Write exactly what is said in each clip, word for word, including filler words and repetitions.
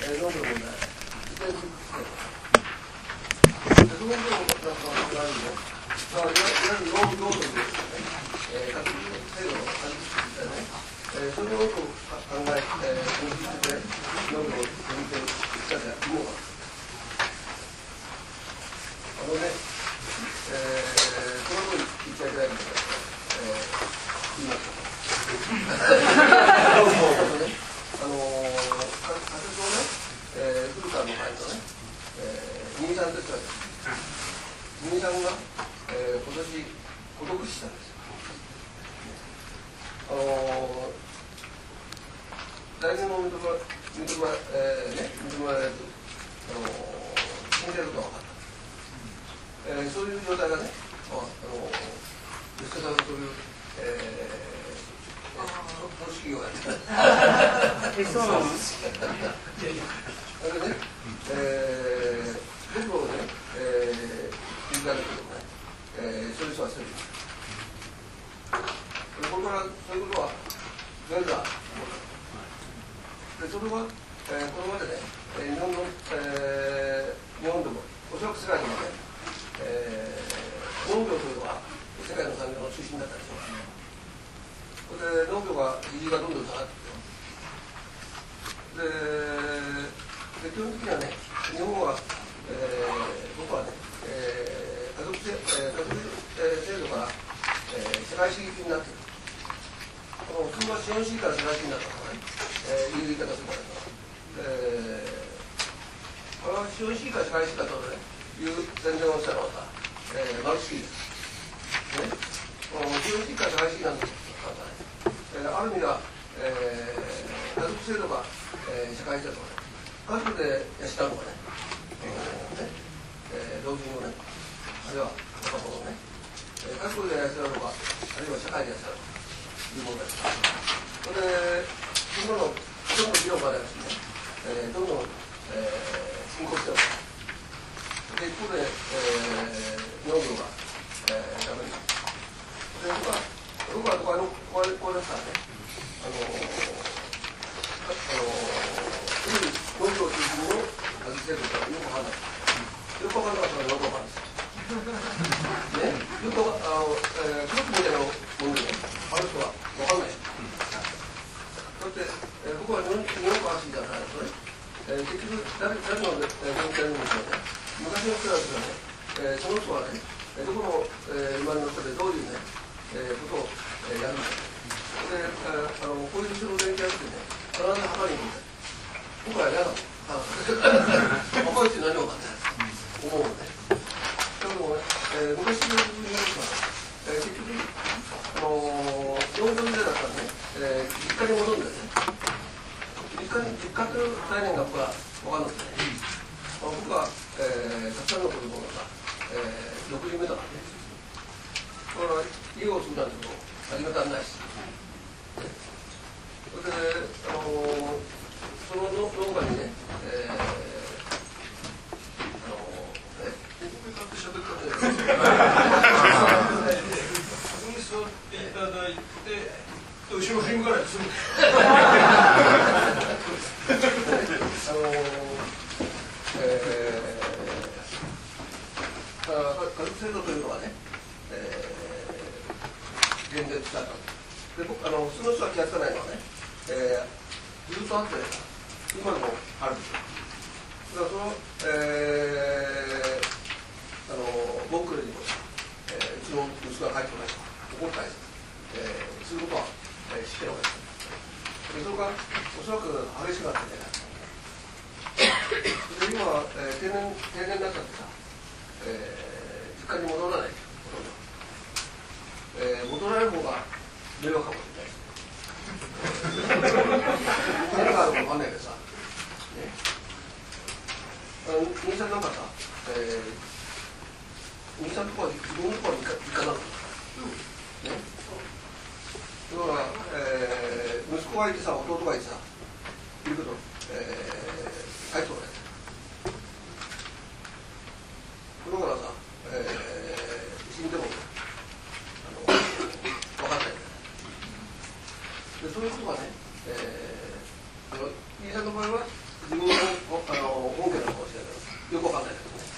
えー、濃度の問題、それにその分のことがあるので、まあ、いわゆる濃度ですね、えー、確率制度の確率ですね、えー、そういうことを考え、えー、研究して濃度を認定したであるのが、あのね、えー、その分言っちゃいけないんですが、えー、言いました。あのー、仮説をね、えー、古川の会のね、えー、新さんですから、新さんが、えー、今年孤独死したんですよ。あのー、大学の認め認め、えーね、認められず、あのー、死んでることが分かった。えー、そういう状態がね、まあ、あのー、吉田さんのそういう、えー公式をやってえ、そうなんです。それでね、えー、僕をね、えー、言いたいけどね、えー、そういう人はそういう。これからそういうことは、全然ある。で、それは、えー、これまでね、日本の、えー、日本でも、おそらく世界でもね、えー、農業というのは世界の産業の中心だったりします。それで農業が比重がどんどん下がってきて、で、基本的にはね、日本は、えー、僕はね、えー、家族制、えー、家族制度から、えー、社会主義的になっている。この普通は資本主義から社会主義になったとかね、えー、いう言い方するからね、えー、これは資本主義から社会主義だとね、いう宣伝をしたのはさ、えー、マルクス主義です。ね、この資本主義から社会主義なんですよ。えー、ある意味は、えー、家族制度が、えー、社会制度がね、家族で養うのがね、えーねえー、老人をね、あるいは若者をね、えー、家族で養うのが、あるいは社会で養うというものです。それで、今のほとんど議論がありますね、えー、どんどん、えー、進行しております。で、一方で、えー、農業が、えー、ダメになる。で、僕は僕はこれ、これ、これですからね、あのー、あのー、農業中心の家族制度とはよくわかんない。よくわかんなかったらよくわかんないです。ね、よくあの、えー、クロックみたいなもので、ね、ある人はわかんない。だって、えー、僕は日本日本話じゃないとね、えー、結局誰、誰の勉強やるんですよね。昔の人たちがね、えー、その人はね、どこの、えー、生まれの人でどういうね、えー、ことを、えー、やるんだで、あのこういう人の勉強ってね、必ず墓に行くんだ。僕は嫌だもん。墓行って何を分かってない思うのね。でも、えー、昔の自分の人は、えー、結局、あのー、農業時代だったらね、えー、実家に戻るんだよね。実家に、実家という概念が僕は分かんなくてね。まあ、僕は、えー、たくさんの子供がさ、えー、ろくにんめだからね。だから家を継ぐなんてこと始めたらないし、それで、あのー、その農家にね、えー、あのー、え、ここに立って喋ったんで、ここに座っていただいて、後ろ振り向かないですあのー、えー、家族制度というのはね、えー現在使ったで僕あの普通の人は気がつかないのはね、えー、ずっとあって今でもあるんですよ。だからその、えー、あのボンクレにも、えー、うちの息子が帰ってこないと怒ったり、えー、することは、えー、知ってるわけです。でそれがおそらく激しくなってねで今は、えー、定年定年になっちゃってさ、えー、実家に戻らないことにえー、戻られる方が迷惑かもしれない。何があるか分かんないけどさ、ね、あの兄さんなんかさ、えー、兄さんとこは自分のとこは実家なの、ね、だから、えー、息子がいてさ、弟がいてさ、いるけど、えー、帰ってこない。だからさ、えー、死んでもでそういうことがね、えー、飯さんの場合は自分分のあの本家なのかもしれないけど、よくわかんないけどね。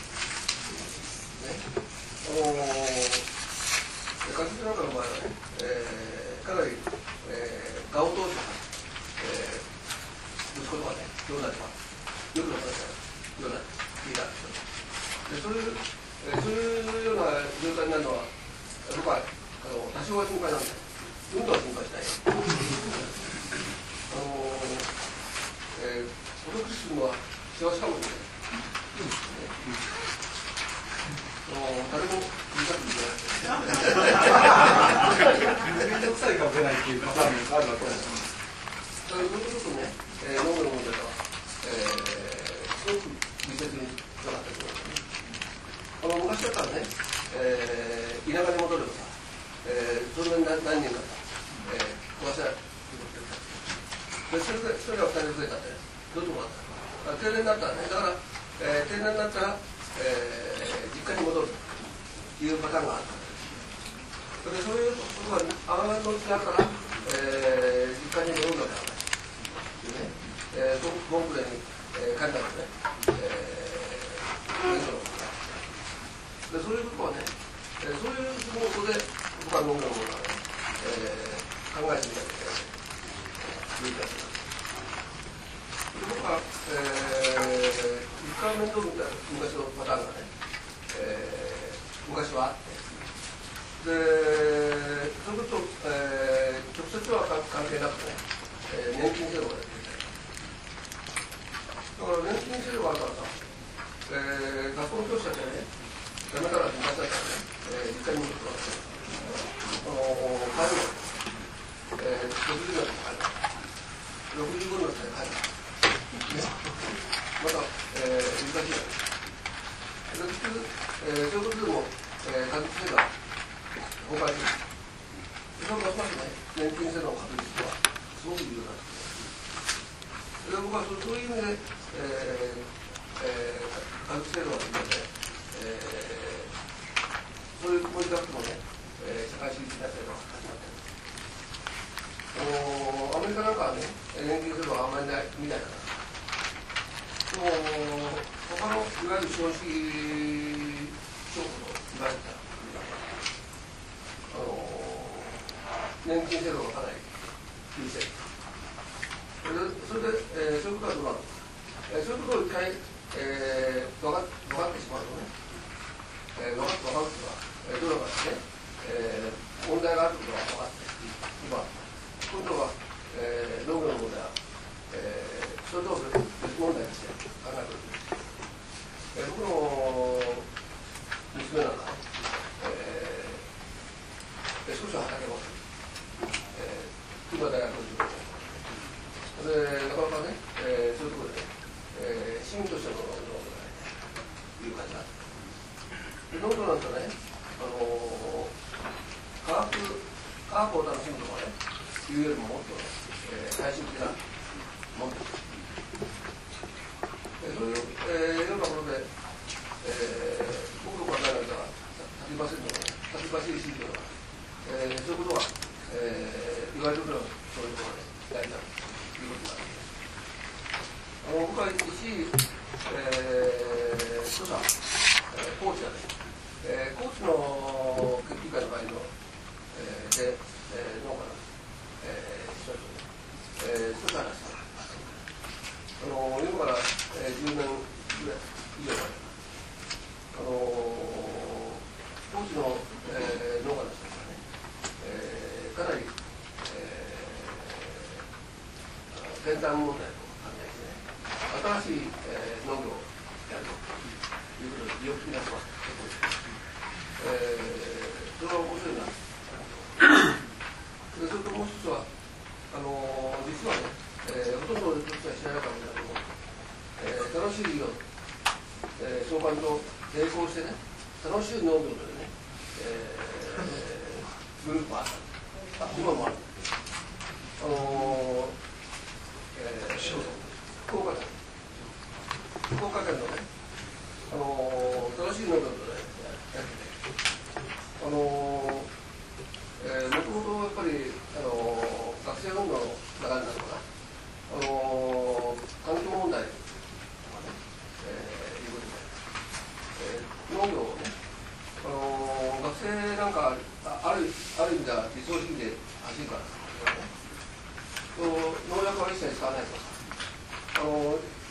ねあのー、学術なんかの場合はね、えー、かなり、えー、ガオ当時は、えー、息子とかね、兄弟とか、よくの話がような聞いたんですよ。でそういう、えー、そういうような状態になるのは、僕はあの多少は心配なんで、運動は心配しないよ。あのー、えー、孤独死するのは幸せかもしれない。あのー、誰も言いたくない。 面倒くさいかもしれないっていうパターンがあるわけです。 そういうこととね、えー、脳の問題は、えー、すごく密接につながってくるんですね。あの昔だったらね、えー、田舎に戻ればさ、えー、それな何人かさ、えー、壊せないでそれでそれがふたり増えたって、どういうところだったら、停電になったらね、だから、えー、停電になったら、えー、実家に戻るというパターンがあった。でそういうことが上がるのになったら、えー、実家に戻るのではないというね、えー、ボンクレに、えー、帰ったのね、えー、免許のことがでそういうことはね、えー、そういうことで僕は飲んだものがね、えー、考えてみたいという気がします。僕は、えー、一回面倒みたいな昔のパターンがね、えー、昔はあってで、そういうことと、えー、直接は関係なくてね、えー、年金制度が出てきた。だから年金制度があるからさ、えー、学校の教師たちはね、ダメから昔だったらね、えー、実家に戻ってます。あのー、帰るの、えー、ろくじゅうだったら帰る。ろくじゅうごになったら帰る。ね、また、えー、難しいよね。結局、えー、そういうことでも、えー、家族制度は崩壊する。それはますますね、年金制度の確立はすごく重要なんです。で僕はそういう意味で、えーえー、家族制度が決めて、えー、そういう文字学もね、えー、社会主義的な制度が始まってる。アメリカなんかはね、年金制度はあんまりないみたいな。でも他のいわゆる資本主義証拠と言われたあの年金制度がかなり優先それで、えー、そういうことはどうなるのか、えー、そういうことを一回、えー、分か分かってしまうとね、えー、分かって分かるとは、えー、どうなのかですね、えー、問題があることが分かって今今度は、えー、農業の問題は、えー、それと別問題として考えております。えー、僕の娘なんか、えー、少しは畑を、えー、今大学の授業で、なかなかね、えー、そういうところでね、えー、市民としての農業がね、いう感じがある。農業なんてね、あのー、科学、科学を楽しむとかね、いうよりももっと、えー、最終的なものです。そういう、えー、ようなもので、えー、僕の考えなんかは立ちませんので、立ちませんし、えー、そういうことは、えー、言われるのはそういうことが、ね、大事だということなんです。あの僕は一時、えー、著者、えー、コーチがね、えー、コーチの研究会の場合の、えー、で、えー、農家の、えー、人たちをね、えー、著者がした。あの今から、えー、じゅうねんぐらい以上前、あの当時の、えー、農家の人たちがね、えー、かなり、えー、先端問題と考えてね、新しい、えー、農業をやるということで意欲的な人がえー、それは面白いなでそれともう一つはあの実はね、えー、ほとんどの人たちは知らなかったけども、えー、楽しい業、えー、相関と並行してね、楽しい農業というね、えー、グループがあった。あ、今もある。あのー、えー、福岡県、福岡県のね、あのー、楽しい農業とね、やってて、あのー、えー、もともとやっぱり、あのー、学生運動の流れなのかな。あのー、環境問題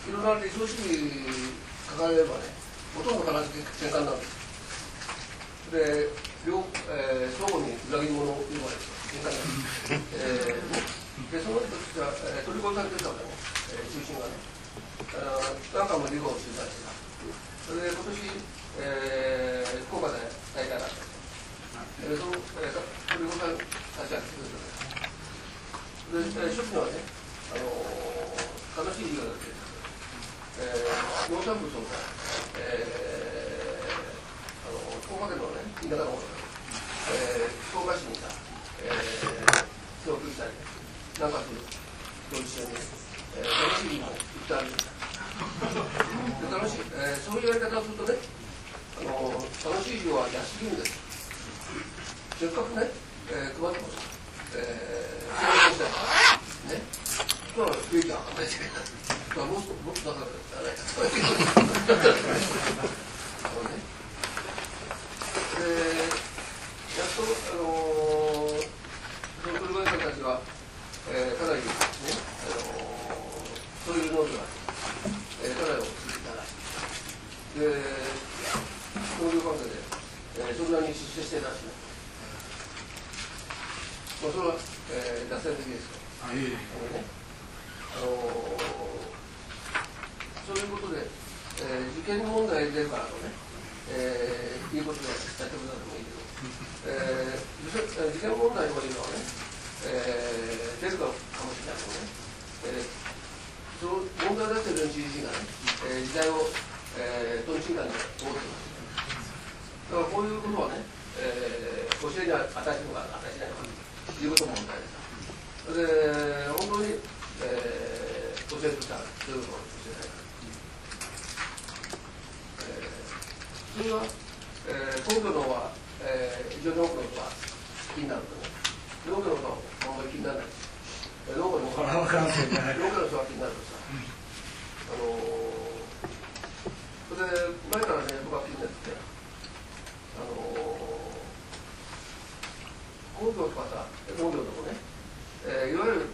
いろんな理想主義書かれればね、ほとんど必ず転換なんです。で、両、えー、相互に裏切り者を呼ばれる転換なんです。えー、で、その人たちは、えー、取り殺されてたわけね、えー、中心がね。何回も離合をしてたんですが、それで今年、えー、福岡で大会があったんですよ。その、えー、取り殺されたちが来てくれたんです。で、初期のはね、あのー、楽しい授業が出てえー、農産物をさ、えー、あの福岡県のね、田舎の方で、えー、福岡市にさ、えー、供給したり、なんかすると一緒に、えー、楽しいものを売ってあるんですで楽しい、えー、そういうやり方をするとね、あの楽しい量は安すぎるんです。せっかくね、えー、配ってもさ、えー、それをしたいね、そしたら利益は上がんないですけど、もっともっとなかったじゃないかと。で、やっとあのー、その取り組みたちが、えー、かなりね、あのー、そういうノートが、えー、かなり落ち着いたらしい。で、農業関係で、えー、そんなに出世してたしね。まあ、それは、えー、脱線的ですから。あ、いえいえ。ね、あのー、そういうことで、えー、受験問題出るからとね、えー、いうことでやってくれたらもいいけど、えー、受験問題というのはね、えー、出るかもしれないけどね、えー、その問題を出している連中自身がね、えー、時代を、えー、とんちんかんに思ってます。だからこういうことはね、えー、教えに値するのか値しないのかということも問題です。それで、本当に、えー、教えるとしたら、そういうことを教えないから。普通は、えー、工業の方は、えー、非常に多くの人は気になるとね、農業の人はあんまり気にならないし、農業の人は農業の人は気になるとさ、あのー、それで前からね、僕は気になってて、あのー、工業とかさ、農業でもね、えー、いわゆる、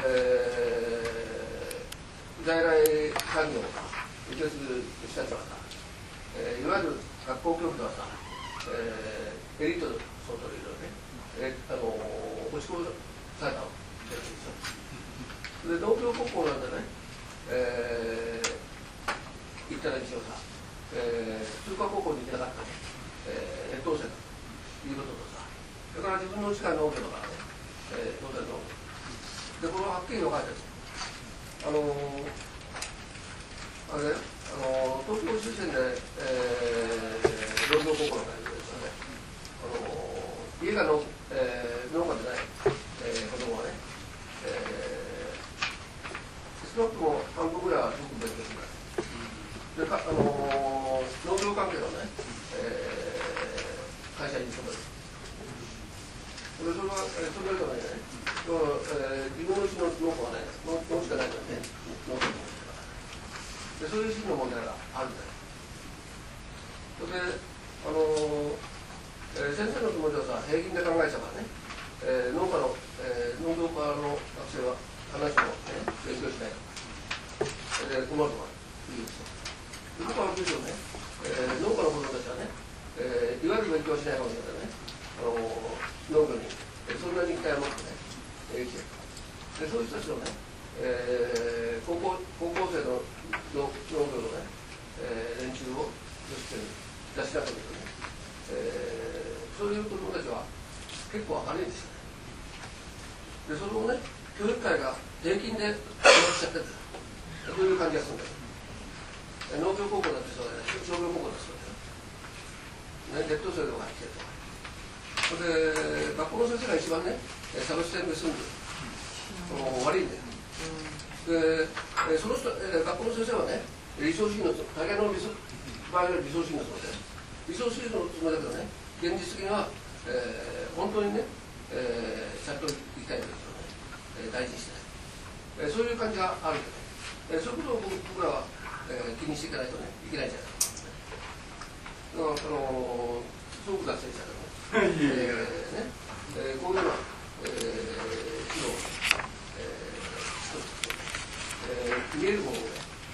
えー、在来産業を受け継ぐ人たちはさ、えー、いわゆる学校教育ではさ、えー、エリート相当いるよね、えー、あのー、落ち込されたわけですよ。で、農業高校なんでね、えー、行ったらにしようさ、えー、中華高校に行けなかったね、えー、劣等生だということとさ、それから自分の近い農業だからね、えー、当然農業。で、これははっきり分かれてる。あのー、あれね、あの東京推薦で、えー、農業高校の会場ですよね。あの家がの、えー、農家でない、えー、子供はね、えー、少なくとも半分ぐらいは僕勉強するから。でか、あの農業関係のね、えー、会社に勤める。それそれは、えー、それだけはね、えー、自分のうちの農家はね、農地がないからね、農業でそういう真の問題があるんだよ。それで、あのーえー、先生のつもりはさ、平均で考えたからね、えー、農家の、えー、農業科の学生は必ずしも、ね、勉強しないとか、で困るとか言うんですよ。僕は言うとね、えー、農家の子供たちはね、えー、いわゆる勉強しないかもしれないね、あのー、農業に、えー、そんなに期待を持ってね、えー、生きてる。で、そういう人たちのね、えー、高校、高校生の農業のね、えー、連中を出して出しなくてね、えー、そういう子供たちは結構明るいんですよね。で、それをね、教育会が平均で教育しちゃってるんですよ。そういう感じがするんだよ。農業高校だってそうだよね、商業高校だってそうだよね。劣等生とか入ってるとか。それで、学校の先生が一番ね、差別点で住んでる。悪いんだよ。で、えー、その人、えー、学校の先生はね、理想主義の大概の理想場合は理想主義のつもりで、理想主義のつもりだけどね、現実的には、えー、本当にね、えー、ちゃんと生きたいんですよね、えー、大事にしてない、えー、そういう感じがあるんでね、えー、そういうことを僕らは、えー、気にしていかないとね、いけないんじゃないかと、ね。あのー、すごく脱線したけどね、えーねえー、こういうのは、えー、機能、えーえー、見えるものをね、えー、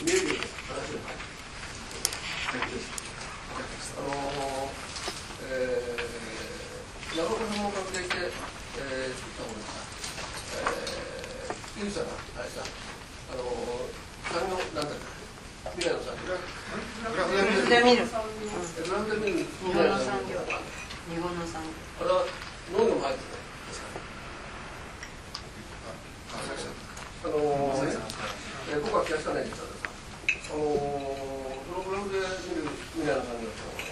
見えるように話を書いてあのー、えー、長岡さんも関係して、えー、作ったものですが、えー、ゆうさんがあれさ、あのー、産業なんだっけ、未来の産業。グラフで見る。グラフで見る。 日本の産業。日本の産業。 あれは農業も入ってない。あのー、ね、えー、僕は気がつかないんですが、あのー、そのグラフで見る未来の産業っていうのはね、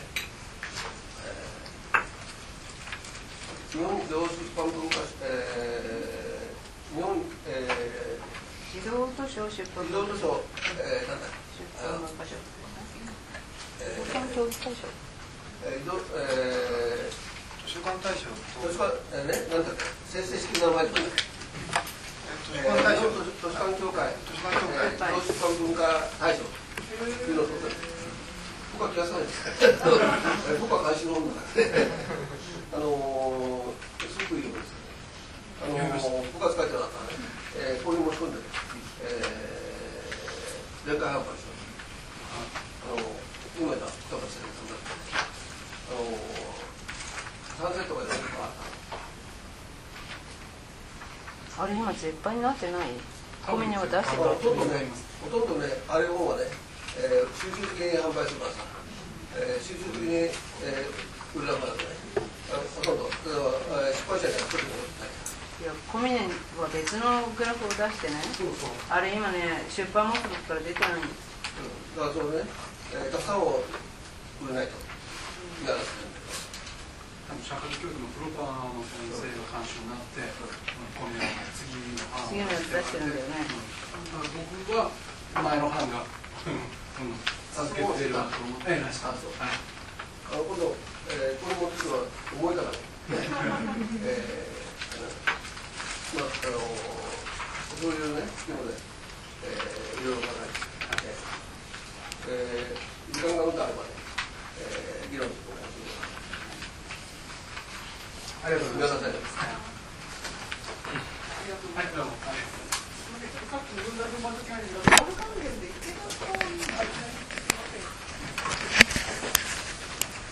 えー、日本自動出版文化、えー、日本、えー、児童図書出版児童図書、えー、なんだ出版文化賞。 えー、 教育大賞。 えー、えー、 図書館大賞図書館、えー、ね、なんだっけ、正式な名前とね。図書館協会、図書館協会、児童出版文化大賞というのを取ってる。僕は気がつかないですけど、僕は監視の本だからね、あのー、すごくいいものです。あのー、僕が使ってなかったらね、えー、こういう持ち込んで、えー、連帯販売します。あのー、今だ、二つで三つで、あのー、三セットがよん個あった。 あれ今絶版になってない？コミネを出してほとんどね、ほとんどね、あれ本はね、えー、集中的に販売するからさ、えー、集中的に、えー、売るだからね、ほとんど、えー、出版社には一人もない。 いや、コミネは別のグラフを出してね、そうそうあれ今ね、出版目録から出てないんです。 うん、だからそれね、えー、たくさんを売れないと。いや社会教育のプロパーの先生が監修になって、コミネの次の版を次のやつ出してるんだよね。 だから僕は前の版が授けてるなと思って、 あ、そう。あの今度、えー、これも実は思い出がね、えー、まああのそういうね、でもね、えー、いろいろ考えて、えー、時間がうんとあればね、えー、議論すると思います。ありがとうございます。 はい、どうも。 さっき文学マズキャリーが株関連で池田さん